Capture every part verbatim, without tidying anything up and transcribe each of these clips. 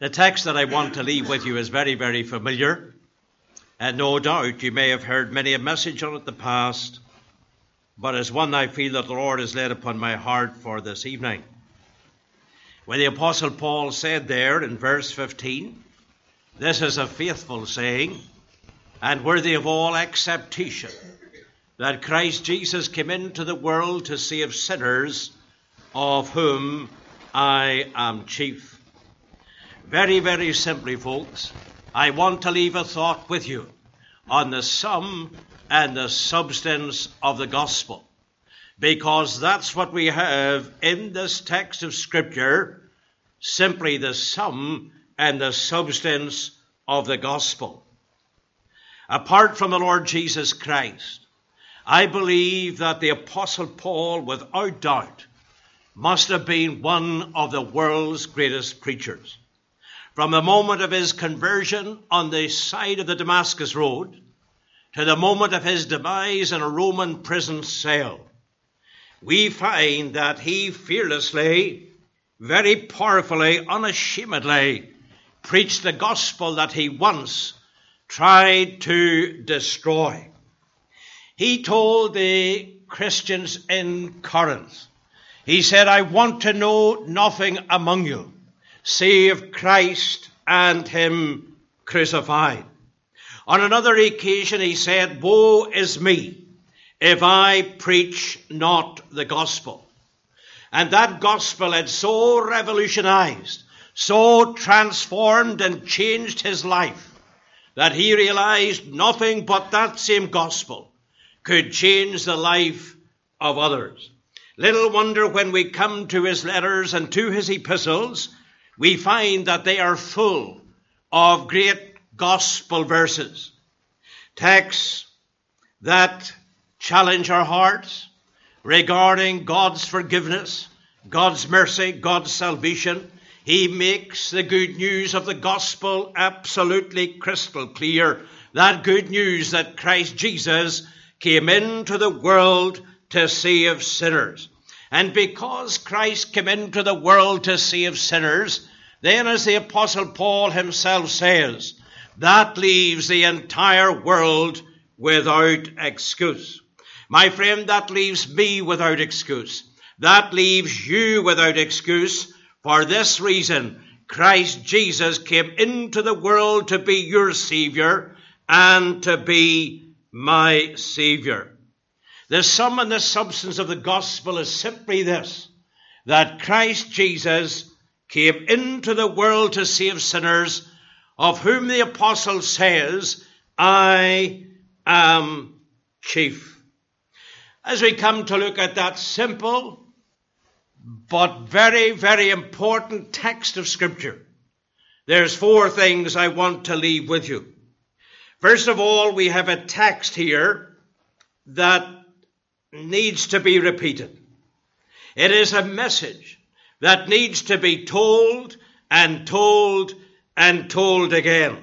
The text that I want to leave with you is very, very familiar. And no doubt you may have heard many a message on it in the past, but it's one I feel that the Lord has laid upon my heart for this evening. When the Apostle Paul said there in verse fifteen, "This is a faithful saying and worthy of all acceptation, that Christ Jesus came into the world to save sinners, of whom I am chief." Very, very simply, folks, I want to leave a thought with you on the sum and the substance of the gospel, because that's what we have in this text of Scripture, simply the sum and the substance of the gospel. Apart from the Lord Jesus Christ, I believe that the Apostle Paul, without doubt, must have been one of the world's greatest preachers. From the moment of his conversion on the side of the Damascus Road to the moment of his demise in a Roman prison cell, we find that he fearlessly, very powerfully, unashamedly preached the gospel that he once tried to destroy. He told the Christians in Corinth, he said, "I want to know nothing among you save Christ and him crucified." On another occasion he said, "Woe is me if I preach not the gospel." And that gospel had so revolutionized, so transformed and changed his life, that he realized nothing but that same gospel could change the life of others. Little wonder when we come to his letters and to his epistles, we find that they are full of great gospel verses, texts that challenge our hearts regarding God's forgiveness, God's mercy, God's salvation. He makes the good news of the gospel absolutely crystal clear, that good news that Christ Jesus came into the world to save sinners. And because Christ came into the world to save sinners, then, as the Apostle Paul himself says, that leaves the entire world without excuse. My friend, that leaves me without excuse. That leaves you without excuse. For this reason, Christ Jesus came into the world to be your Savior and to be my Savior. The sum and the substance of the gospel is simply this, that Christ Jesus came into the world to save sinners, of whom the apostle says, "I am chief." As we come to look at that simple but very, very important text of Scripture, there's four things I want to leave with you. First of all, we have a text here that needs to be repeated. It is a message that needs to be told and told and told again,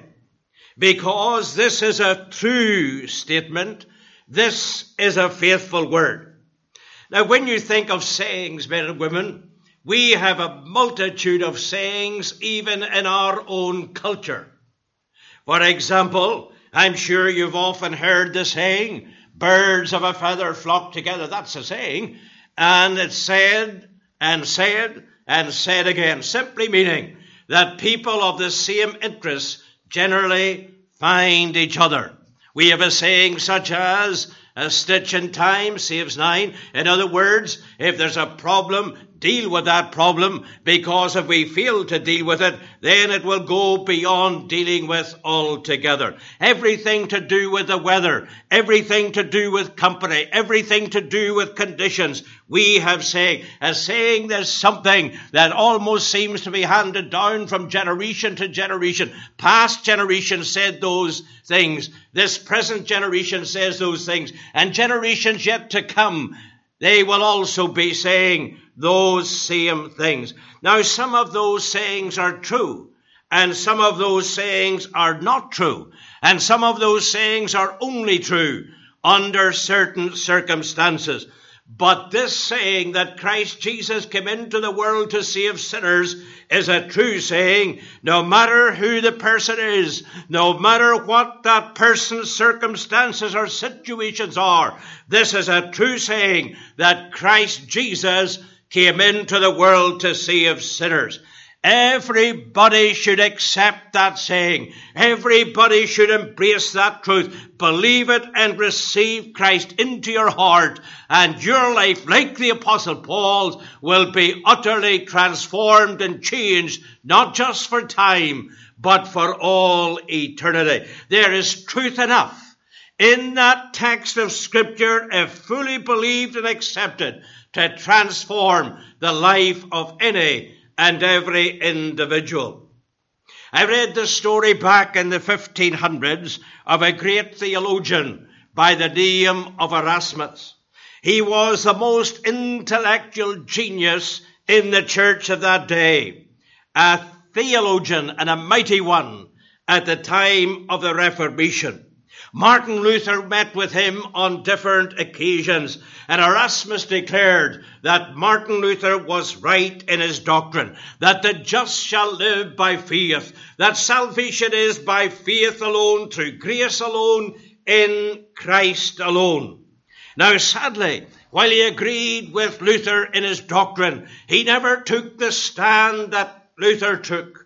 because this is a true statement. This is a faithful word. Now, when you think of sayings, men and women, we have a multitude of sayings even in our own culture. For example, I'm sure you've often heard the saying, "Birds of a feather flock together." That's a saying. And it's said and said and said again, simply meaning that people of the same interests generally find each other. We have a saying such as, "A stitch in time saves nine." In other words, if there's a problem, deal with that problem, because if we fail to deal with it, then it will go beyond dealing with altogether. Everything to do with the weather, everything to do with company, everything to do with conditions, we have saying. A saying, there's something that almost seems to be handed down from generation to generation. Past generations said those things. This present generation says those things. And generations yet to come, they will also be saying those same things. Now, some of those sayings are true, and some of those sayings are not true, and some of those sayings are only true under certain circumstances. But this saying that Christ Jesus came into the world to save sinners is a true saying, no matter who the person is, no matter what that person's circumstances or situations are. This is a true saying that Christ Jesus came into the world to save sinners. Everybody should accept that saying. Everybody should embrace that truth. Believe it and receive Christ into your heart, and your life, like the Apostle Paul's, will be utterly transformed and changed, not just for time, but for all eternity. There is truth enough in that text of Scripture, if fully believed and accepted, to transform the life of any and every individual. I read the story back in the fifteen hundreds of a great theologian by the name of Erasmus. He was the most intellectual genius in the church of that day, a theologian and a mighty one at the time of the Reformation. Martin Luther met with him on different occasions, and Erasmus declared that Martin Luther was right in his doctrine, that the just shall live by faith, that salvation is by faith alone, through grace alone, in Christ alone. Now, sadly, while he agreed with Luther in his doctrine, he never took the stand that Luther took.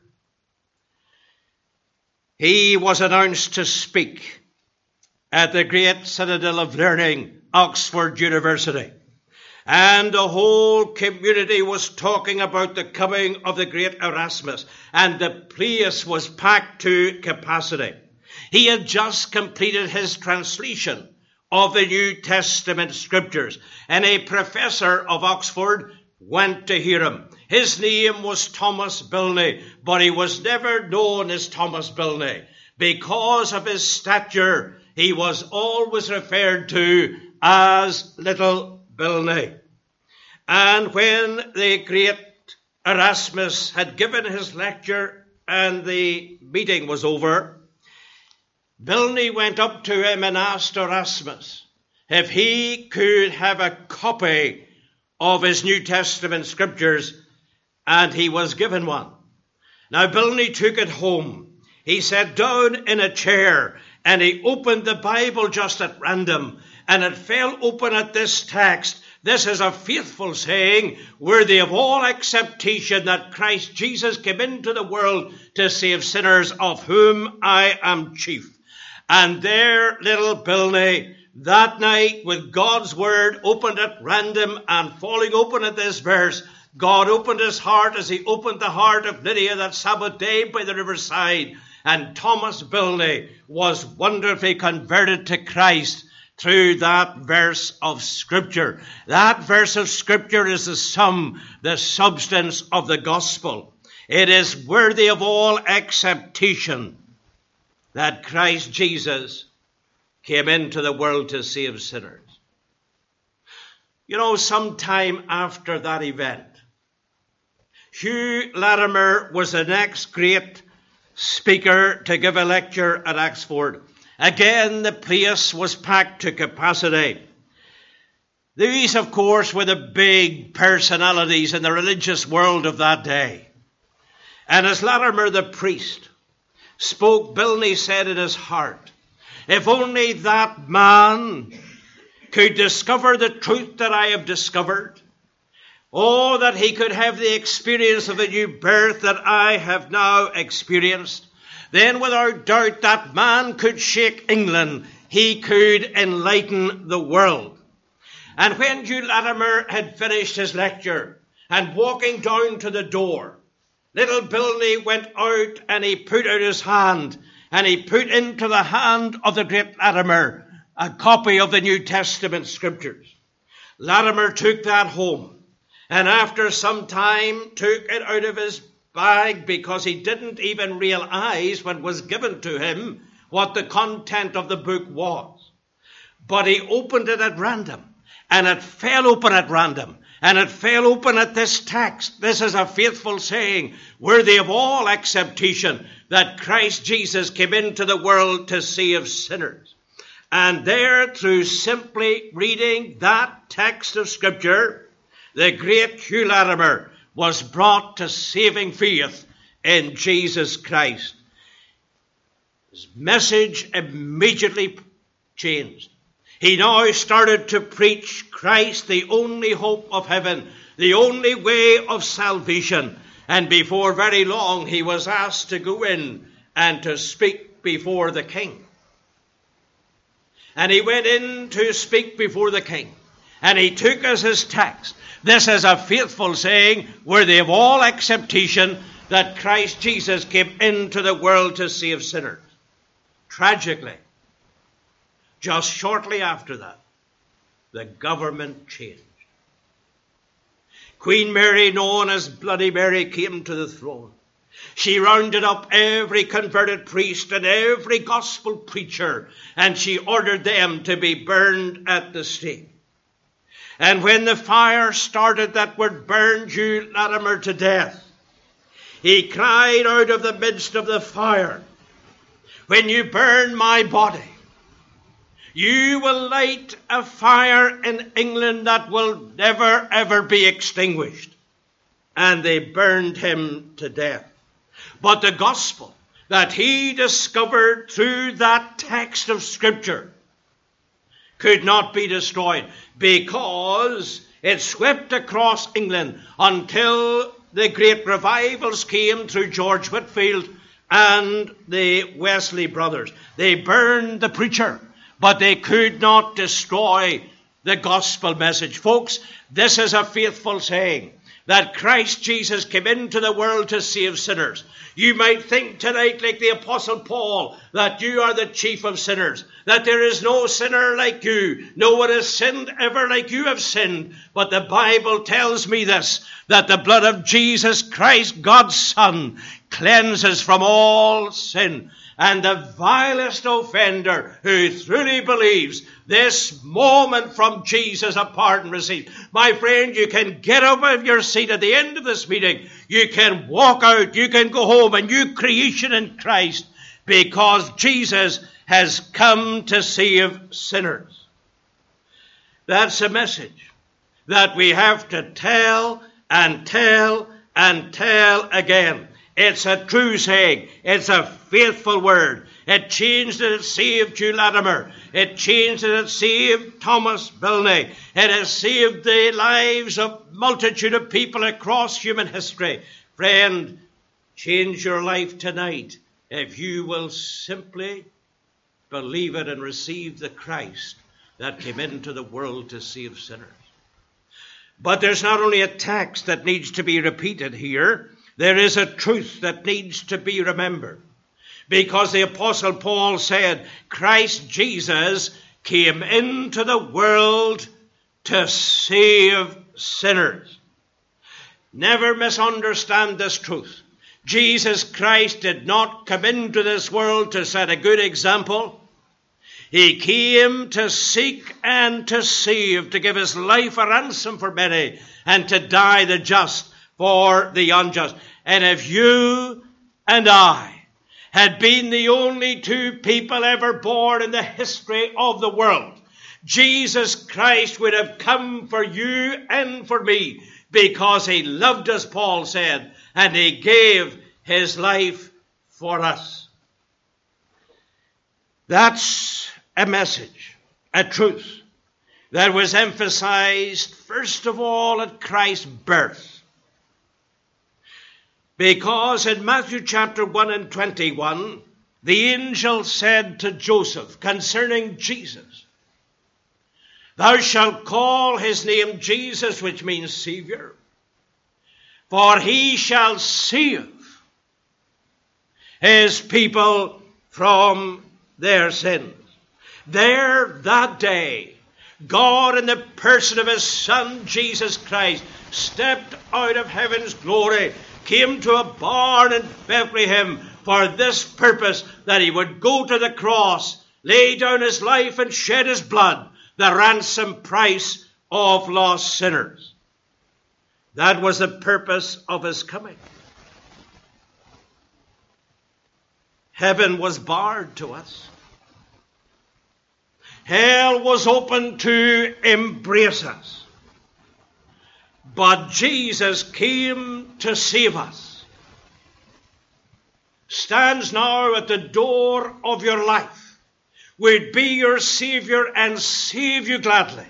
He was announced to speak at the great Citadel of Learning, Oxford University. And the whole community was talking about the coming of the great Erasmus, and the place was packed to capacity. He had just completed his translation of the New Testament Scriptures, and a professor of Oxford went to hear him. His name was Thomas Bilney, but he was never known as Thomas Bilney. Because of his stature, he was always referred to as Little Bilney. And when the great Erasmus had given his lecture and the meeting was over, Bilney went up to him and asked Erasmus if he could have a copy of his New Testament Scriptures, and he was given one. Now Bilney took it home. He sat down in a chair and he opened the Bible just at random, and it fell open at this text. This is a faithful saying, worthy of all acceptation, that Christ Jesus came into the world to save sinners, of whom I am chief. And there, little Bilney, that night, with God's word opened at random and falling open at this verse, God opened his heart as he opened the heart of Lydia that Sabbath day by the riverside. And Thomas Bilney was wonderfully converted to Christ through that verse of Scripture. That verse of Scripture is the sum, the substance of the gospel. It is worthy of all acceptation that Christ Jesus came into the world to save sinners. You know, sometime after that event, Hugh Latimer was the next great speaker to give a lecture at Oxford. Again, the place was packed to capacity. These, of course, were the big personalities in the religious world of that day. And as Latimer the priest spoke, Bilney said in his heart, if only that man could discover the truth that I have discovered, oh, that he could have the experience of the new birth that I have now experienced, then without doubt that man could shake England. He could enlighten the world. And when Hugh Latimer had finished his lecture and walking down to the door, little Bilney went out and he put out his hand and he put into the hand of the great Latimer a copy of the New Testament Scriptures. Latimer took that home, and after some time took it out of his bag, because he didn't even realize when it was given to him what the content of the book was. But he opened it at random, and it fell open at random, and it fell open at this text. This is a faithful saying, worthy of all acceptation, that Christ Jesus came into the world to save sinners. And there, through simply reading that text of Scripture, the great Hugh Latimer was brought to saving faith in Jesus Christ. His message immediately changed. He now started to preach Christ, the only hope of heaven, the only way of salvation. And before very long, he was asked to go in and to speak before the king. And he went in to speak before the king. And he took as his text, "This is a faithful saying, worthy of all acceptation, that Christ Jesus came into the world to save sinners." Tragically, just shortly after that, the government changed. Queen Mary, known as Bloody Mary, came to the throne. She rounded up every converted priest and every gospel preacher, and she ordered them to be burned at the stake. And when the fire started that would burn Hugh Latimer to death, he cried out of the midst of the fire, "When you burn my body, you will light a fire in England that will never, ever be extinguished." And they burned him to death. But the gospel that he discovered through that text of Scripture could not be destroyed, because it swept across England until the great revivals came through George Whitefield and the Wesley brothers. They burned the preacher, but they could not destroy the gospel message. Folks, this is a faithful saying, that Christ Jesus came into the world to save sinners. You might think tonight, like the Apostle Paul, that you are the chief of sinners, that there is no sinner like you, no one has sinned ever like you have sinned. But the Bible tells me this, that the blood of Jesus Christ, God's Son, cleanses from all sin. And the vilest offender who truly believes this moment from Jesus a pardon received. My friend, you can get up of your seat at the end of this meeting. You can walk out. You can go home, a new creation in Christ, because Jesus has come to save sinners. That's a message that we have to tell and tell and tell again. It's a true saying. It's a faithful word. It changed and it saved Hugh Latimer. It changed and it saved Thomas Bilney. It has saved the lives of multitude of people across human history. Friend, change your life tonight if you will simply believe it and receive the Christ that came into the world to save sinners. But there's not only a text that needs to be repeated here. There is a truth that needs to be remembered. Because the Apostle Paul said, Christ Jesus came into the world to save sinners. Never misunderstand this truth. Jesus Christ did not come into this world to set a good example. He came to seek and to save, to give his life a ransom for many, and to die the just for the unjust. And if you and I had been the only two people ever born in the history of the world, Jesus Christ would have come for you and for me, because he loved us, Paul said, and he gave his life for us. That's a message, a truth that was emphasized first of all at Christ's birth. Because in Matthew chapter one and twenty-one, the angel said to Joseph concerning Jesus, "Thou shalt call his name Jesus," which means Savior, "for he shall save his people from their sins." There, that day, God in the person of his Son, Jesus Christ, stepped out of heaven's glory, came to a barn in Bethlehem for this purpose, that he would go to the cross, lay down his life and shed his blood, the ransom price of lost sinners. That was the purpose of his coming. Heaven was barred to us. Hell was open to embrace us. But Jesus came to save us. Stands now at the door of your life. Would be your Savior and save you gladly,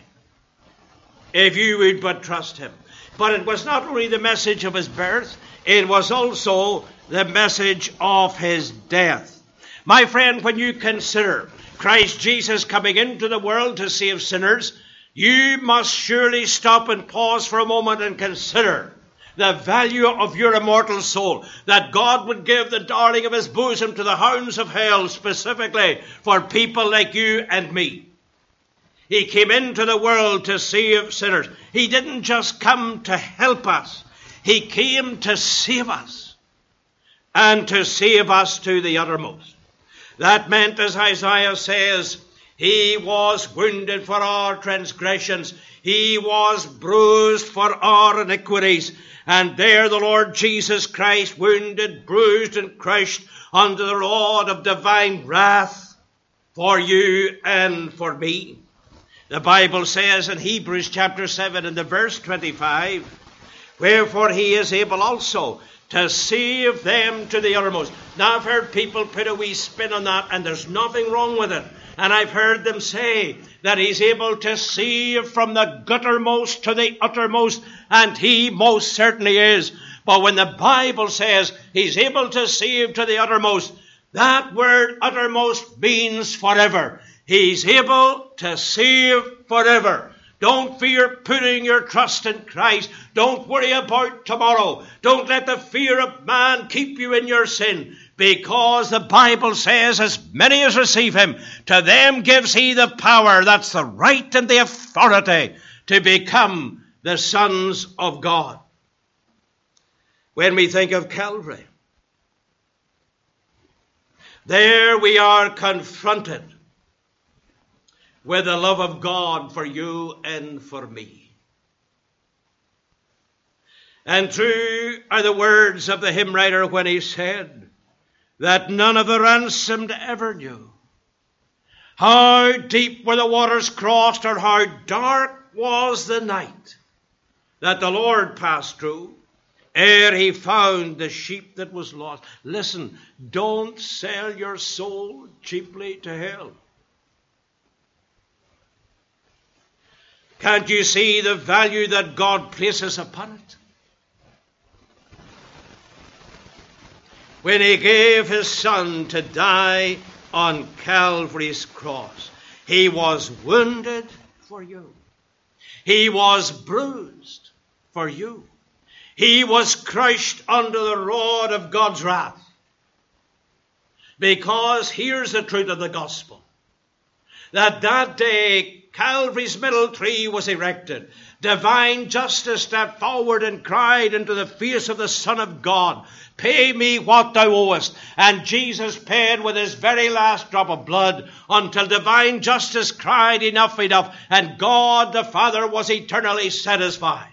if you would but trust him. But it was not only the message of his birth, it was also the message of his death. My friend, when you consider Christ Jesus coming into the world to save sinners, you must surely stop and pause for a moment and consider the value of your immortal soul, that God would give the darling of his bosom to the hounds of hell, specifically for people like you and me. He came into the world to save sinners. He didn't just come to help us. He came to save us, and to save us to the uttermost. That meant, as Isaiah says, he was wounded for our transgressions. He was bruised for our iniquities. And there the Lord Jesus Christ, wounded, bruised, and crushed under the rod of divine wrath for you and for me. The Bible says in Hebrews chapter seven and the verse twenty-five, wherefore he is able also to save them to the uttermost. Now I've heard people put a wee spin on that, and there's nothing wrong with it. And I've heard them say that he's able to save from the guttermost to the uttermost, and he most certainly is. But when the Bible says he's able to save to the uttermost, that word uttermost means forever. He's able to save forever. Don't fear putting your trust in Christ. Don't worry about tomorrow. Don't let the fear of man keep you in your sin, because the Bible says, as many as receive him, to them gives he the power, that's the right and the authority, to become the sons of God. When we think of Calvary, there we are confronted with the love of God for you and for me. And true are the words of the hymn writer when he said that none of the ransomed ever knew how deep were the waters crossed, or how dark was the night that the Lord passed through ere he found the sheep that was lost. Listen, don't sell your soul cheaply to hell. Can't you see the value that God places upon it? When he gave his son to die on Calvary's cross, he was wounded for you. He was bruised for you. He was crushed under the rod of God's wrath. Because here's the truth of the gospel. That that day Calvary's middle tree was erected. Divine justice stepped forward and cried into the face of the Son of God, pay me what thou owest. And Jesus paid with his very last drop of blood, until divine justice cried, enough, enough. And God the Father was eternally satisfied.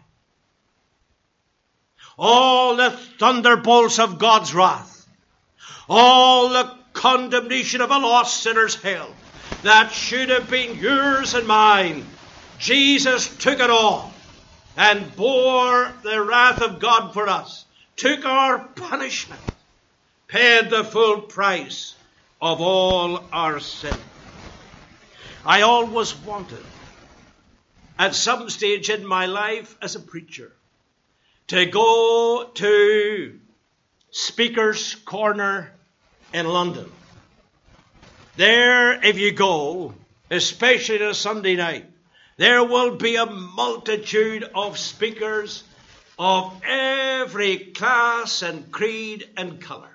All the thunderbolts of God's wrath, all the condemnation of a lost sinner's hell, that should have been yours and mine, Jesus took it all and bore the wrath of God for us, took our punishment, paid the full price of all our sin. I always wanted, at some stage in my life as a preacher, to go to Speaker's Corner in London. There, if you go, especially on a Sunday night, there will be a multitude of speakers of every class and creed and colour.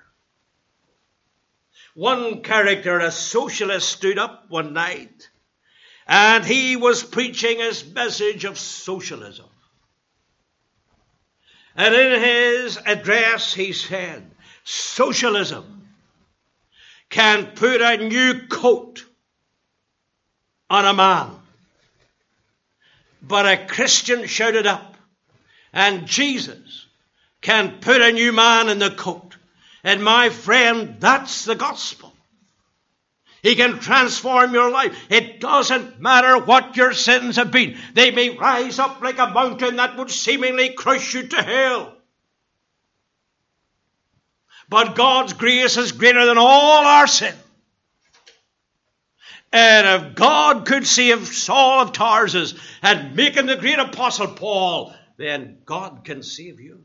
One character, a socialist, stood up one night, and he was preaching his message of socialism. And in his address he said, socialism can put a new coat on a man. But a Christian shouted up, and Jesus can put a new man in the coat. And my friend, that's the gospel. He can transform your life. It doesn't matter what your sins have been. They may rise up like a mountain that would seemingly crush you to hell. But God's grace is greater than all our sin. And if God could save Saul of Tarsus and make him the great apostle Paul, then God can save you.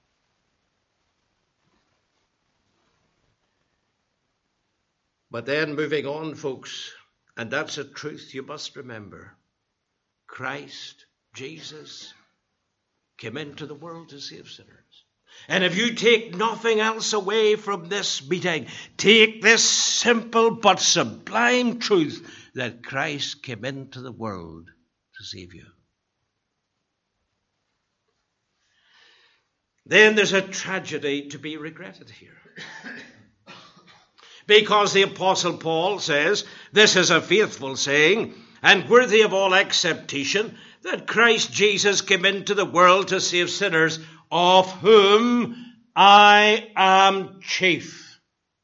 But then moving on, folks, and that's a truth you must remember. Christ, Jesus, came into the world to save sinners. And if you take nothing else away from this meeting, take this simple but sublime truth that Christ came into the world to save you. Then there's a tragedy to be regretted here. Because the Apostle Paul says, this is a faithful saying and worthy of all acceptation, that Christ Jesus came into the world to save sinners, of whom I am chief.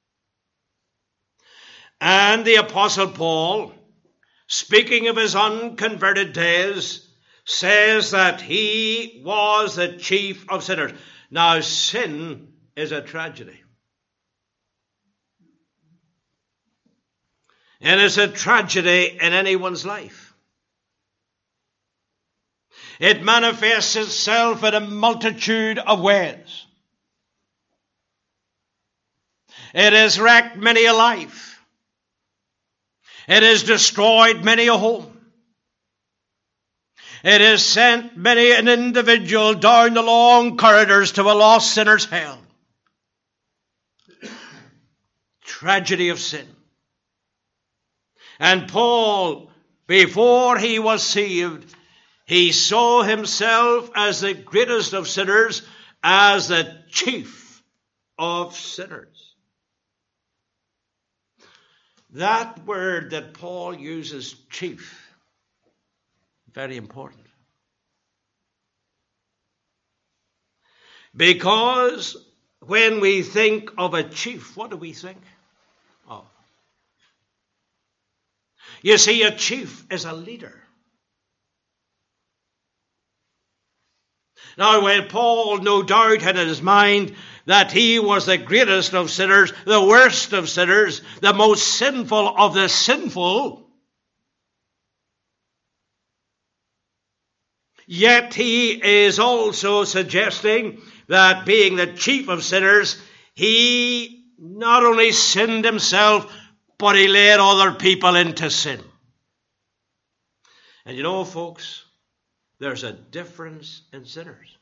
And the Apostle Paul, speaking of his unconverted days, says that he was the chief of sinners. Now, sin is a tragedy. And it's a tragedy in anyone's life. It manifests itself in a multitude of ways. It has wrecked many a life. It has destroyed many a home. It has sent many an individual down the long corridors to a lost sinner's hell. Tragedy of sin. And Paul, before he was saved, he saw himself as the greatest of sinners, as the chief of sinners. That word that Paul uses, chief, very important. Because when we think of a chief, what do we think of? You see, a chief is a leader. Now, when Paul no doubt had in his mind that he was the greatest of sinners, the worst of sinners, the most sinful of the sinful, yet he is also suggesting that being the chief of sinners, he not only sinned himself, but he led other people into sin. And you know, folks, there's a difference in sinners.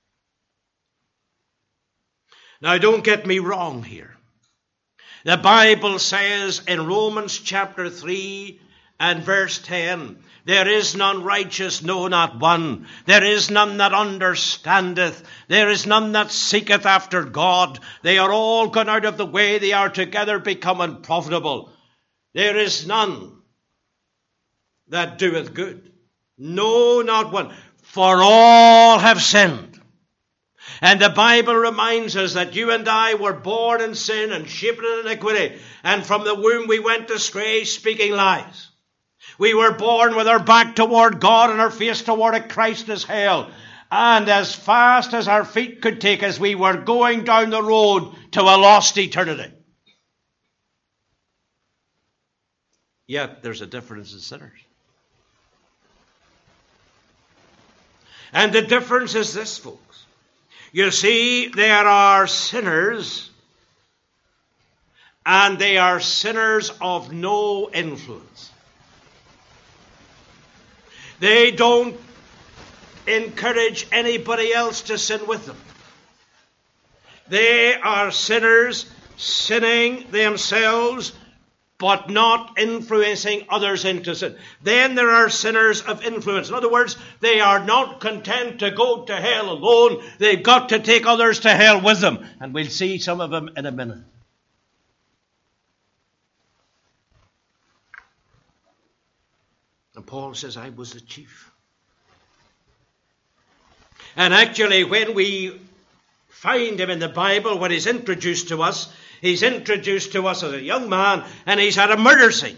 Now, don't get me wrong here. The Bible says in Romans chapter three and verse ten, there is none righteous, no, not one. There is none that understandeth. There is none that seeketh after God. They are all gone out of the way. They are together become unprofitable. There is none that doeth good. No, not one. For all have sinned. And the Bible reminds us that you and I were born in sin and shaped in iniquity. And from the womb we went astray, speaking lies. We were born with our back toward God and our face toward a Christ as hell. And as fast as our feet could take us, we were going down the road to a lost eternity. Yet there's a difference in sinners. And the difference is this, folks. You see, there are sinners, and they are sinners of no influence. They don't encourage anybody else to sin with them. They are sinners sinning themselves, but not influencing others into sin. Then there are sinners of influence. In other words, they are not content to go to hell alone. They've got to take others to hell with them. And we'll see some of them in a minute. And Paul says, I was the chief. And actually, when we find him in the Bible, when he's introduced to us, He's introduced to us as a young man, and he's had a murder scene.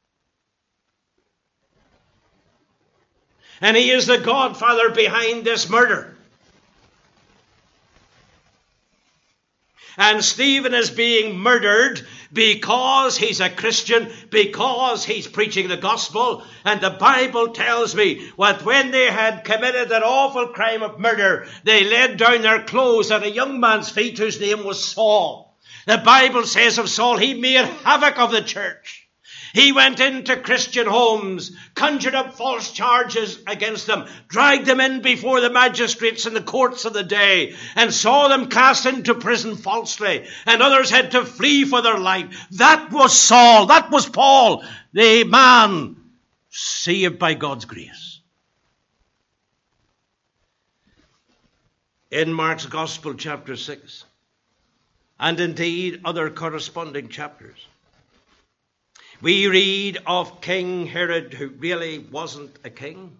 And he is the godfather behind this murder. And Stephen is being murdered because he's a Christian, because he's preaching the gospel. And the Bible tells me that when they had committed that awful crime of murder, they laid down their clothes at a young man's feet whose name was Saul. The Bible says of Saul, he made havoc of the church. He went into Christian homes, conjured up false charges against them, dragged them in before the magistrates in the courts of the day, and saw them cast into prison falsely, and others had to flee for their life. That was Saul. That was Paul, the man saved by God's grace. In Mark's Gospel, chapter six, and indeed other corresponding chapters, we read of King Herod, who really wasn't a king,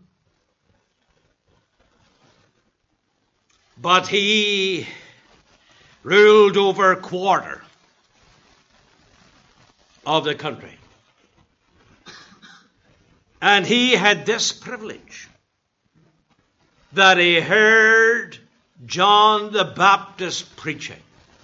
but he ruled over a quarter of the country. And he had this privilege, that he heard John the Baptist preaching.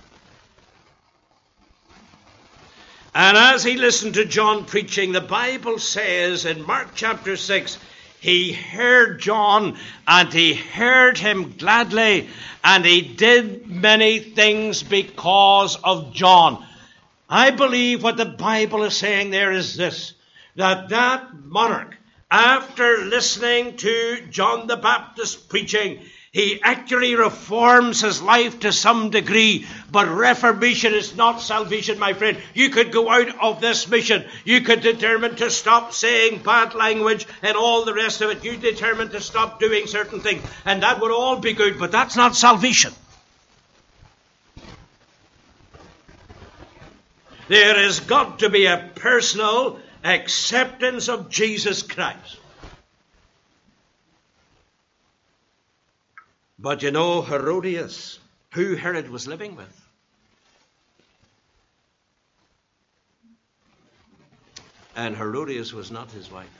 And as he listened to John preaching, the Bible says in Mark chapter six, he heard John, and he heard him gladly, and he did many things because of John. I believe what the Bible is saying there is this, that that monarch, after listening to John the Baptist preaching, he actually reforms his life to some degree. But reformation is not salvation, my friend. You could go out of this mission. You could determine to stop saying bad language and all the rest of it. You determine to stop doing certain things. And that would all be good. But that's not salvation. There has got to be a personal acceptance of Jesus Christ. But you know, Herodias, who Herod was living with, and Herodias was not his wife,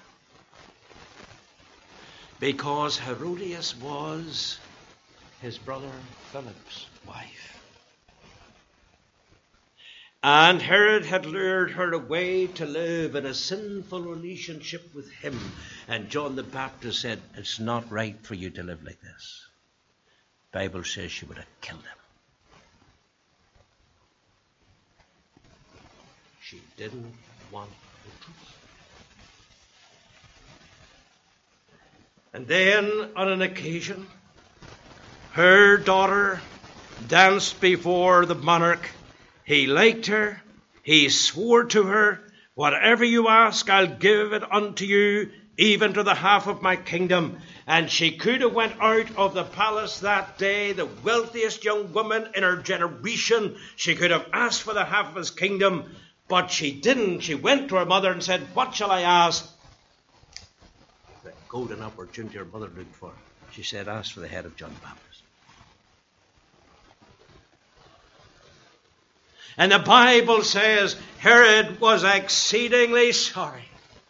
because Herodias was his brother Philip's wife. And Herod had lured her away to live in a sinful relationship with him. And John the Baptist said, it's not right for you to live like this. The Bible says she would have killed him. She didn't want the truth. And then, on an occasion, her daughter danced before the monarch. He liked her. He swore to her, whatever you ask, I'll give it unto you, even to the half of my kingdom. And she could have went out of the palace that day, the wealthiest young woman in her generation. She could have asked for the half of his kingdom, but she didn't. She went to her mother and said, what shall I ask? The golden opportunity her mother looked for. She said, ask for the head of John the Baptist. And the Bible says Herod was exceedingly sorry.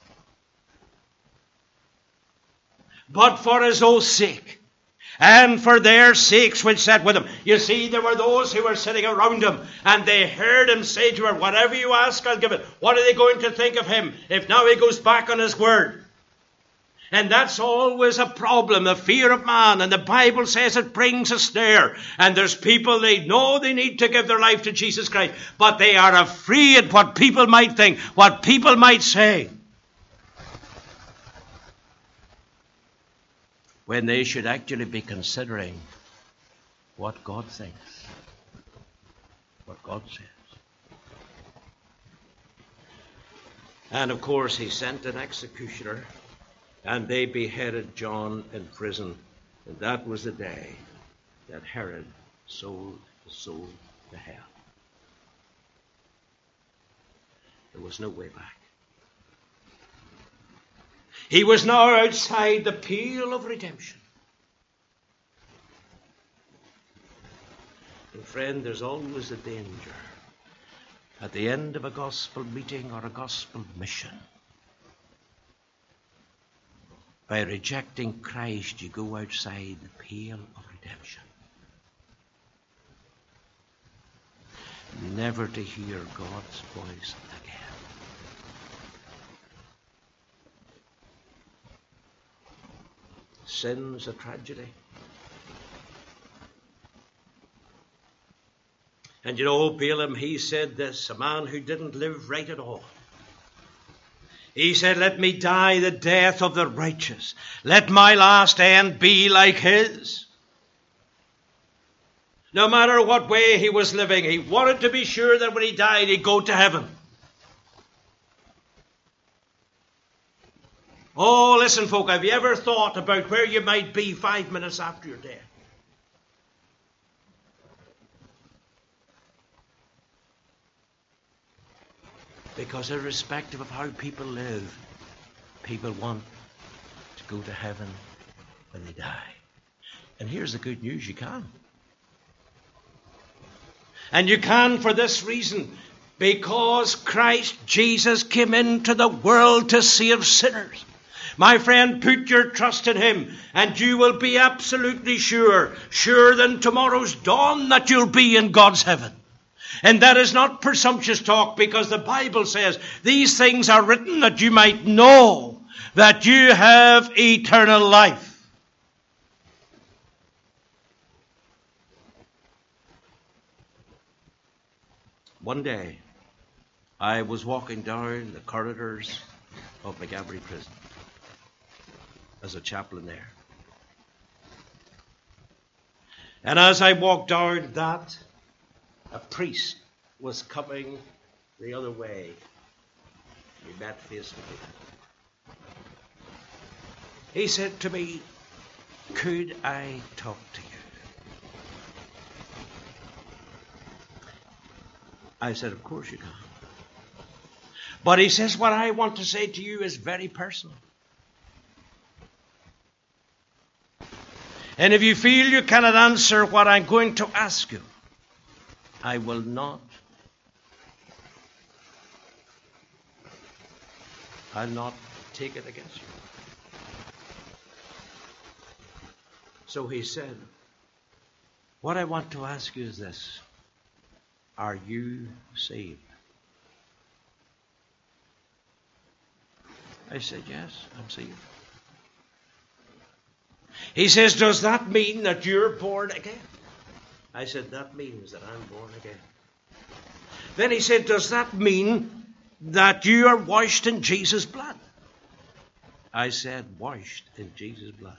But for his own sake, and for their sakes which sat with him. You see, there were those who were sitting around him, and they heard him say to her, whatever you ask, I'll give it. What are they going to think of him if now he goes back on his word? And that's always a problem, the fear of man. And the Bible says it brings a snare. And there's people, they know they need to give their life to Jesus Christ, but they are afraid what people might think, what people might say, when they should actually be considering what God thinks, what God says. And of course, he sent an executioner, and they beheaded John in prison. And that was the day that Herod sold his soul to hell. There was no way back. He was now outside the pale of redemption. And friend, there's always a danger At the end of a gospel meeting or a gospel mission, by rejecting Christ, you go outside the pale of redemption, never to hear God's voice again. Sin's a tragedy. And you know, Balaam, he said this, a man who didn't live right at all. He said, let me die the death of the righteous. Let my last end be like his. No matter what way he was living, he wanted to be sure that when he died, he'd go to heaven. Oh, listen, folk, have you ever thought about where you might be five minutes after your death? Because irrespective of how people live, people want to go to heaven when they die. And here's the good news, you can. And you can for this reason, because Christ Jesus came into the world to save sinners. My friend, put your trust in him, and you will be absolutely sure, sure than tomorrow's dawn, that you'll be in God's heaven. And that is not presumptuous talk, because the Bible says these things are written that you might know that you have eternal life. One day, I was walking down the corridors of McGabry Prison as a chaplain there. And as I walked down that, a priest was coming the other way. We met face to face. He said to me, could I talk to you? I said, of course you can. But he says, what I want to say to you is very personal. And if you feel you cannot answer what I'm going to ask you, I will not. I'll not take it against you. So he said, what I want to ask you is this. Are you saved? I said, yes, I'm saved. He says, does that mean that you're born again? I said, that means that I'm born again. Then he said, does that mean that you are washed in Jesus' blood? I said, washed in Jesus' blood.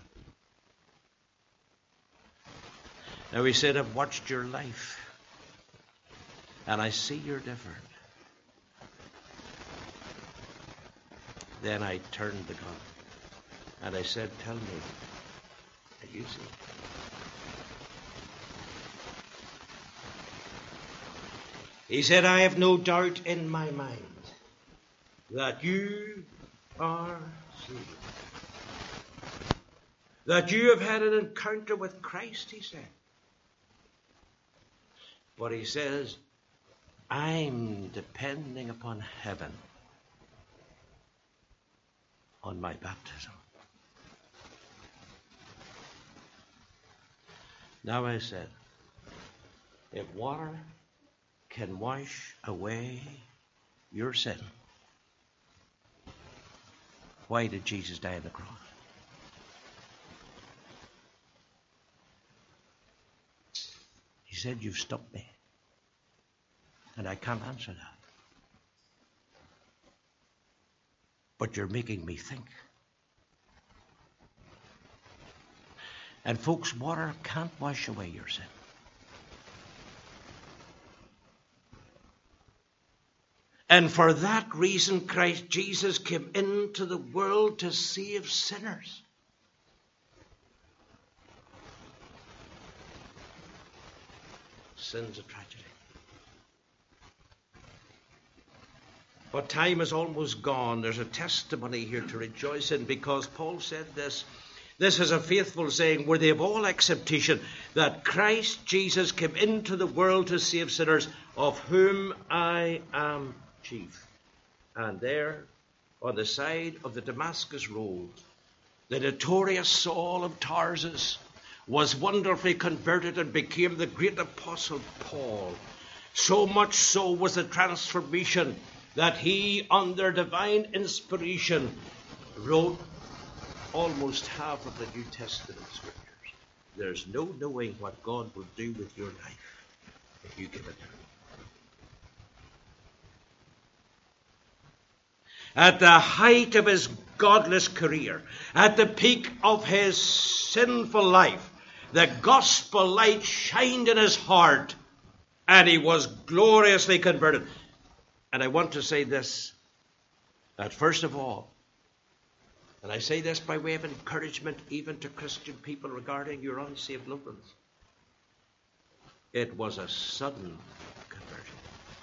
Now he said, I've watched your life, and I see you're different. Then I turned the gun, and I said, tell me, are you saved? He said, I have no doubt in my mind that you are saved. That you have had an encounter with Christ, he said. But he says, I'm depending upon heaven on my baptism. Now I said, if water can wash away your sin, why did Jesus die on the cross? He said, you've stopped me. And I can't answer that. But you're making me think. And folks, water can't wash away your sin. And for that reason, Christ Jesus came into the world to save sinners. Sin's a tragedy. But time is almost gone. There's a testimony here to rejoice in, because Paul said this, This is a faithful saying worthy of all acceptation, that Christ Jesus came into the world to save sinners, of whom I am chief. And there, on the side of the Damascus road, the notorious Saul of Tarsus was wonderfully converted and became the great apostle Paul. So much so was the transformation that he, under divine inspiration, wrote almost half of the New Testament scriptures. There's no knowing what God will do with your life if you give it to him. At the height of his godless career, at the peak of his sinful life, the gospel light shined in his heart, and he was gloriously converted. And I want to say this, that first of all, and I say this by way of encouragement even to Christian people regarding your unsaved loved ones, it was a sudden conversion.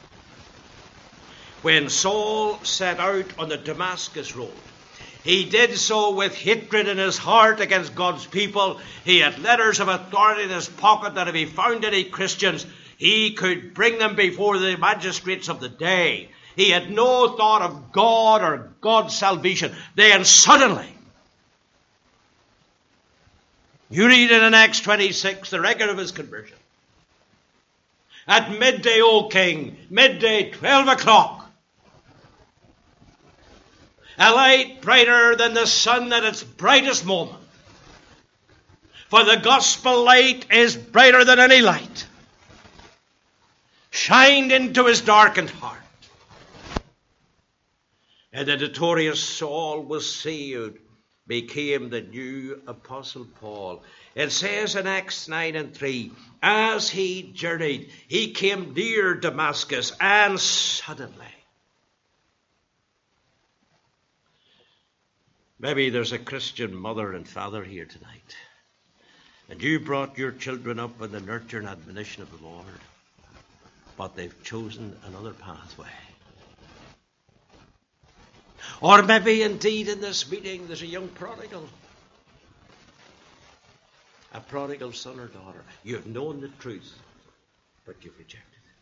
When Saul set out on the Damascus road, he did so with hatred in his heart against God's people. He had letters of authority in his pocket that if he found any Christians, he could bring them before the magistrates of the day. He had no thought of God or God's salvation. Then suddenly, you read in Acts twenty-six the record of his conversion. At midday, O king, midday, twelve o'clock, a light brighter than the sun at its brightest moment. For the gospel light is brighter than any light, shined into his darkened heart. And the notorious Saul was saved, became the new apostle Paul. It says in Acts nine and three, as he journeyed, he came near Damascus, and suddenly, maybe there's a Christian mother and father here tonight, and you brought your children up in the nurture and admonition of the Lord, but they've chosen another pathway. Or maybe indeed in this meeting there's a young prodigal, a prodigal son or daughter. You've known the truth, but you've rejected it.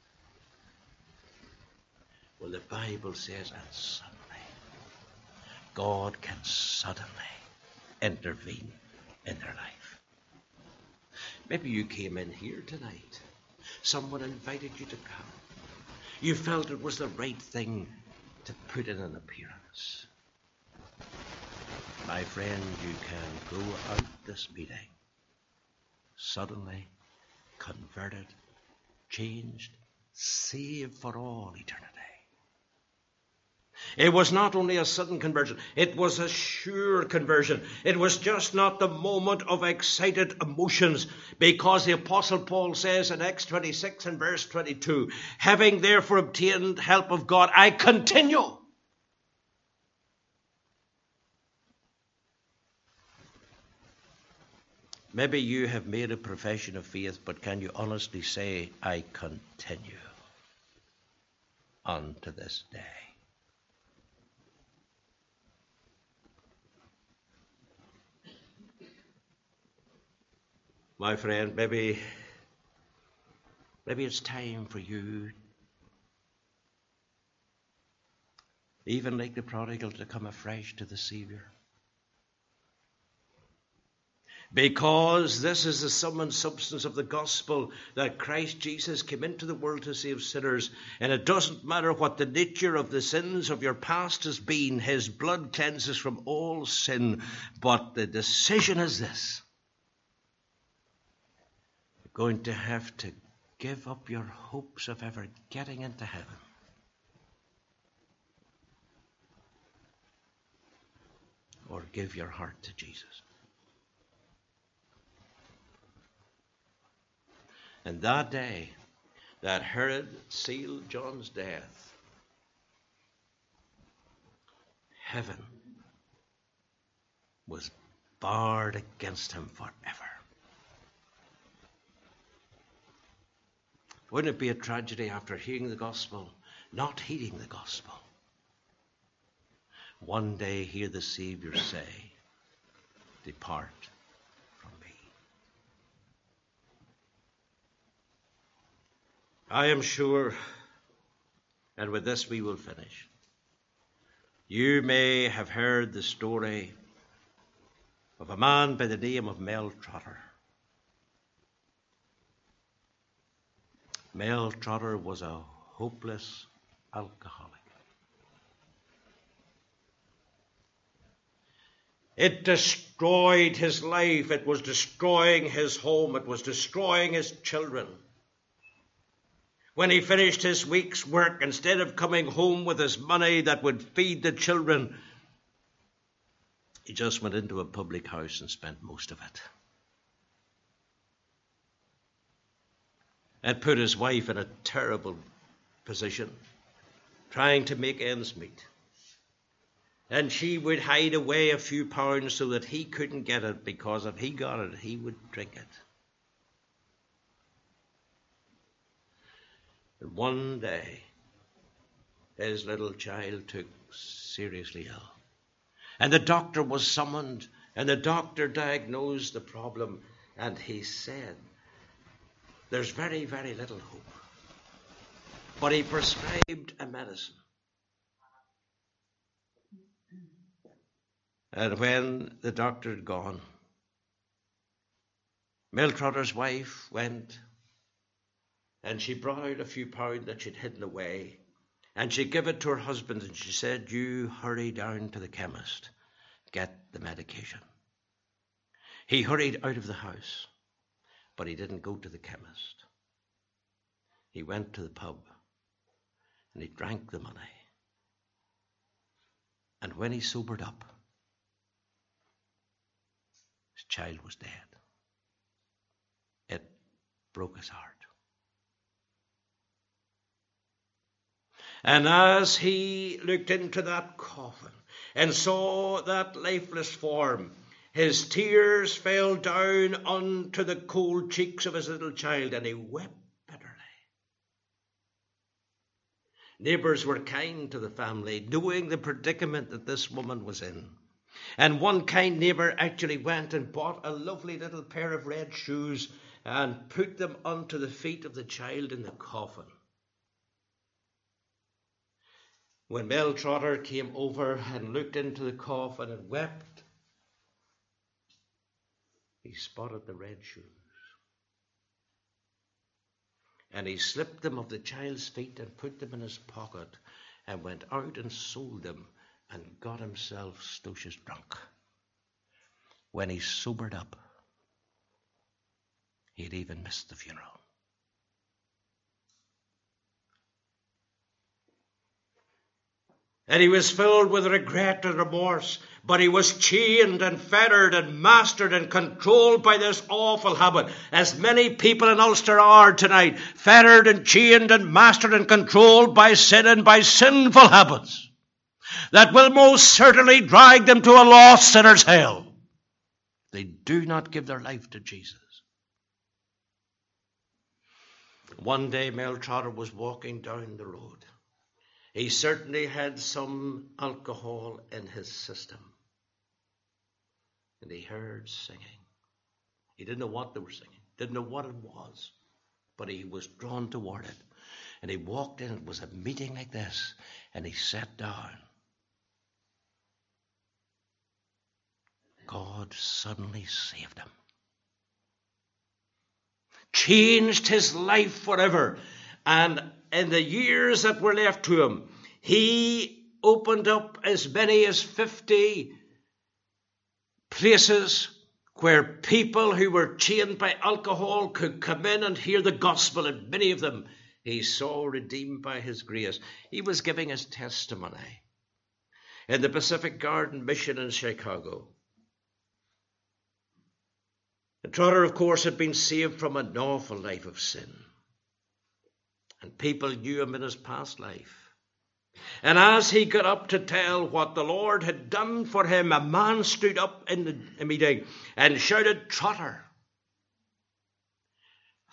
Well, the Bible says, and suddenly, God can suddenly intervene in their life. Maybe you came in here tonight. Someone invited you to come. You felt it was the right thing to put in an appearance. My friend, you can go out this meeting suddenly converted, changed, saved for all eternity. It was not only a sudden conversion, it was a sure conversion. It was just not the moment of excited emotions, because the Apostle Paul says in Acts twenty-six and verse twenty-two, having therefore obtained help of God, I continue. Maybe you have made a profession of faith, but can you honestly say, I continue unto this day? My friend, maybe, maybe it's time for you, even like the prodigal, to come afresh to the Savior. Because this is the sum and substance of the gospel, that Christ Jesus came into the world to save sinners. And it doesn't matter what the nature of the sins of your past has been. His blood cleanses from all sin. But the decision is this. You're going to have to give up your hopes of ever getting into heaven. Or give your heart to Jesus. And that day that Herod sealed John's death, heaven was barred against him forever. Wouldn't it be a tragedy after hearing the gospel, not heeding the gospel? One day hear the Savior say, depart from me. I am sure, and with this we will finish, you may have heard the story of a man by the name of Mel Trotter. Mel Trotter was a hopeless alcoholic. It destroyed his life. It was destroying his home. It was destroying his children. When he finished his week's work, instead of coming home with his money that would feed the children, he just went into a public house and spent most of it. It put his wife in a terrible position, trying to make ends meet. And she would hide away a few pounds so that he couldn't get it, because if he got it, he would drink it. And one day, his little child took seriously ill. And the doctor was summoned, and the doctor diagnosed the problem, and he said, there's very, very little hope. But he prescribed a medicine. And when the doctor had gone, Mel Trotter's wife went and she brought out a few pounds that she'd hidden away, and she gave it to her husband, and she said, you hurry down to the chemist, get the medication. He hurried out of the house, but he didn't go to the chemist. He went to the pub and he drank the money. And when he sobered up, his child was dead. It broke his heart. And as he looked into that coffin and saw that lifeless form, his tears fell down onto the cold cheeks of his little child, and he wept bitterly. Neighbours were kind to the family, knowing the predicament that this woman was in. And one kind neighbour actually went and bought a lovely little pair of red shoes and put them onto the feet of the child in the coffin. When Mel Trotter came over and looked into the coffin and wept, he spotted the red shoes. And he slipped them of the child's feet and put them in his pocket and went out and sold them and got himself stocious drunk. When he sobered up, he had even missed the funeral. And he was filled with regret and remorse, but he was chained and fettered and mastered and controlled by this awful habit, as many people in Ulster are tonight, fettered and chained and mastered and controlled by sin and by sinful habits that will most certainly drag them to a lost sinner's hell. They do not give their life to Jesus. One day Mel Trotter was walking down the road. He certainly had some alcohol in his system. And he heard singing. He didn't know what they were singing, didn't know what it was, but he was drawn toward it. And he walked in. It was a meeting like this, and he sat down. God suddenly saved him, changed his life forever. And in the years that were left to him, he opened up as many as fifty places where people who were chained by alcohol could come in and hear the gospel, and many of them he saw redeemed by his grace. He was giving his testimony in the Pacific Garden Mission in Chicago. And Trotter, of course, had been saved from an awful life of sin. And people knew him in his past life. And as he got up to tell what the Lord had done for him, a man stood up in the meeting and shouted, Trotter,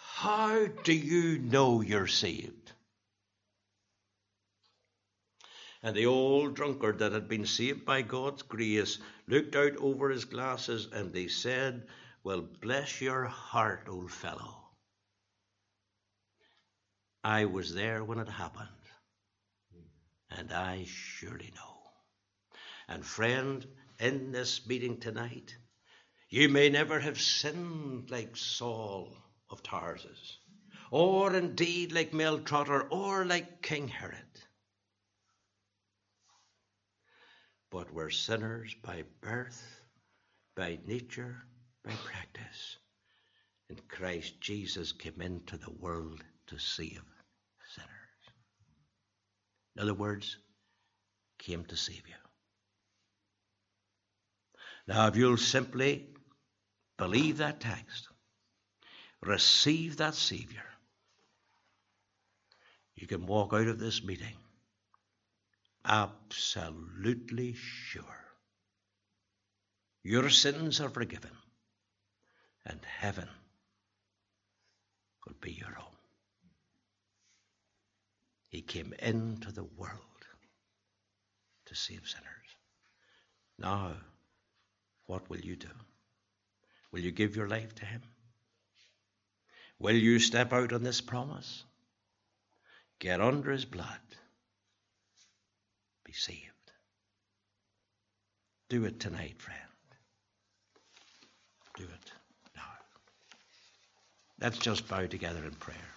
how do you know you're saved? And the old drunkard that had been saved by God's grace looked out over his glasses and he said, well, bless your heart, old fellow. I was there when it happened, and I surely know. And friend, in this meeting tonight, you may never have sinned like Saul of Tarsus, or indeed like Meltrotter, or like King Herod. But we're sinners by birth, by nature, by practice. And Christ Jesus came into the world to save sinners. In other words, came to save you. Now, if you'll simply believe that text, receive that Savior, you can walk out of this meeting absolutely sure your sins are forgiven and heaven will be your home. He came into the world to save sinners. Now, what will you do? Will you give your life to him? Will you step out on this promise? Get under his blood. Be saved. Do it tonight, friend. Do it now. Let's just bow together in prayer.